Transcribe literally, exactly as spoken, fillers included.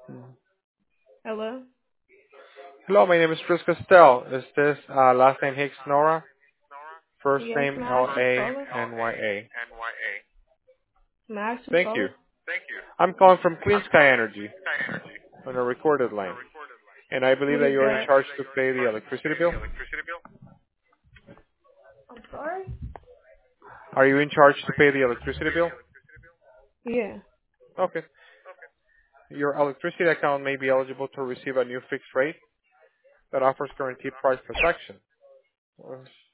Mm. Hello? Hello, my name is Chris Castell. Is this uh, last name Hicks Nora? First Yes, name may I L ask who's A calling? N Y A. May I ask who's Thank you. calling? I'm calling from Clean Sky Energy on a recorded line. And I believe What that is you're in that? charge to pay the electricity bill. I'm sorry? Are you in charge to pay the electricity bill? Yeah. Okay. Your electricity account may be eligible to receive a new fixed rate that offers guaranteed price protection.